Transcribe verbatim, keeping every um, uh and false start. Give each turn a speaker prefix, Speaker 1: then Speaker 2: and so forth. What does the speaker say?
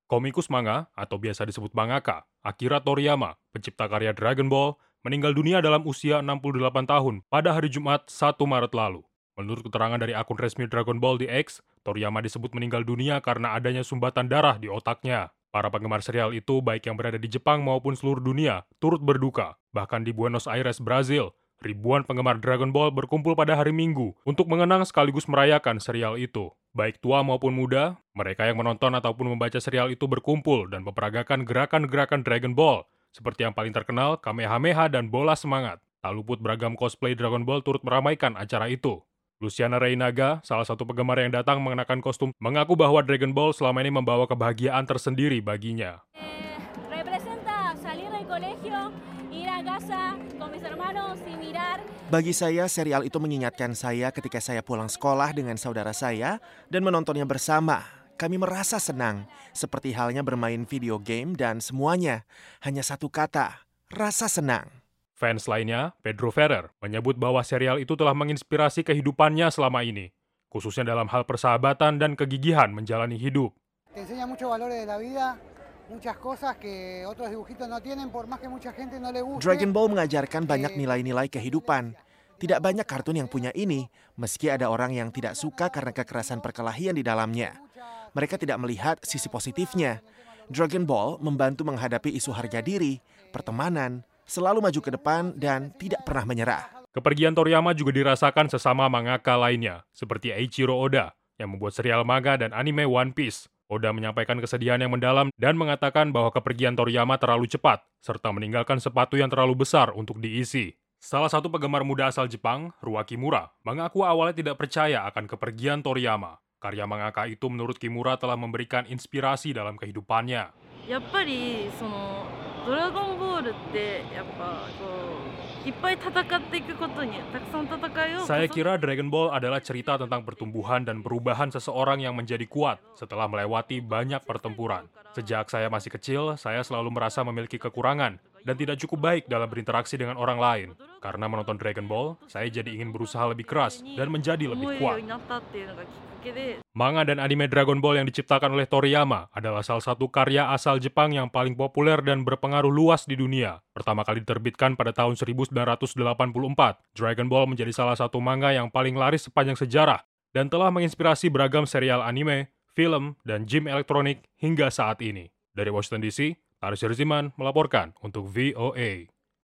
Speaker 1: Komikus manga, atau biasa disebut mangaka, Akira Toriyama, pencipta karya Dragon Ball, meninggal dunia dalam usia enam puluh delapan tahun pada hari Jumat satu Maret lalu. Menurut keterangan dari akun resmi Dragon Ball di X, Toriyama disebut meninggal dunia karena adanya sumbatan darah di otaknya. Para penggemar serial itu, baik yang berada di Jepang maupun seluruh dunia, turut berduka. Bahkan di Buenos Aires, Brazil, ribuan penggemar Dragon Ball berkumpul pada hari Minggu untuk mengenang sekaligus merayakan serial itu. Baik tua maupun muda, mereka yang menonton ataupun membaca serial itu berkumpul dan memperagakan gerakan-gerakan Dragon Ball, seperti yang paling terkenal, Kamehameha dan Bola Semangat. Tak luput beragam cosplay Dragon Ball turut meramaikan acara itu. Luciana Reinaga, salah satu penggemar yang datang mengenakan kostum, mengaku bahwa Dragon Ball selama ini membawa kebahagiaan tersendiri baginya.
Speaker 2: Representa salir del colegio, ir a casa con mis hermanos y mirar.
Speaker 3: Bagi saya, serial itu mengingatkan saya ketika saya pulang sekolah dengan saudara saya dan menontonnya bersama. Kami merasa senang, seperti halnya bermain video game dan semuanya. Hanya satu kata, rasa senang.
Speaker 1: Fans lainnya, Pedro Ferrer, menyebut bahwa serial itu telah menginspirasi kehidupannya selama ini, khususnya dalam hal persahabatan dan kegigihan menjalani hidup.
Speaker 4: Te enseña muchos valores de la vida, muchas cosas que otros dibujitos no tienen, por más que mucha gente no le guste.
Speaker 3: Dragon Ball mengajarkan banyak nilai-nilai kehidupan. Tidak banyak kartun yang punya ini, meski ada orang yang tidak suka karena kekerasan perkelahian di dalamnya. Mereka tidak melihat sisi positifnya. Dragon Ball membantu menghadapi isu harga diri, pertemanan, selalu maju ke depan dan tidak pernah menyerah.
Speaker 1: Kepergian Toriyama juga dirasakan sesama mangaka lainnya, seperti Eiichiro Oda, yang membuat serial manga dan anime One Piece. Oda menyampaikan kesedihan yang mendalam dan mengatakan bahwa kepergian Toriyama terlalu cepat, serta meninggalkan sepatu yang terlalu besar untuk diisi. Salah satu penggemar muda asal Jepang, Rua Kimura, mengaku awalnya tidak percaya akan kepergian Toriyama. Karya mangaka itu menurut Kimura telah memberikan inspirasi dalam kehidupannya.
Speaker 5: やっぱりそのドラゴンボールってやっぱこういっぱい戦っていくことにたくさん戦いを
Speaker 1: Saya kira Dragon Ball adalah cerita tentang pertumbuhan dan perubahan seseorang yang menjadi kuat setelah melewati banyak pertempuran. Sejak saya masih kecil, saya selalu merasa memiliki kekurangan dan tidak cukup baik dalam berinteraksi dengan orang lain. Karena menonton Dragon Ball, saya jadi ingin berusaha lebih keras dan menjadi lebih
Speaker 5: 思えるよう
Speaker 1: kuat.
Speaker 5: になったっていうのがきっかけで
Speaker 1: Manga dan anime Dragon Ball yang diciptakan oleh Toriyama adalah salah satu karya asal Jepang yang paling populer dan berpengaruh luas di dunia. Pertama kali diterbitkan pada tahun seribu sembilan ratus delapan puluh empat, Dragon Ball menjadi salah satu manga yang paling laris sepanjang sejarah dan telah menginspirasi beragam serial anime, film, dan game elektronik hingga saat ini. Dari Washington D C, Taris Riziman melaporkan untuk V O A.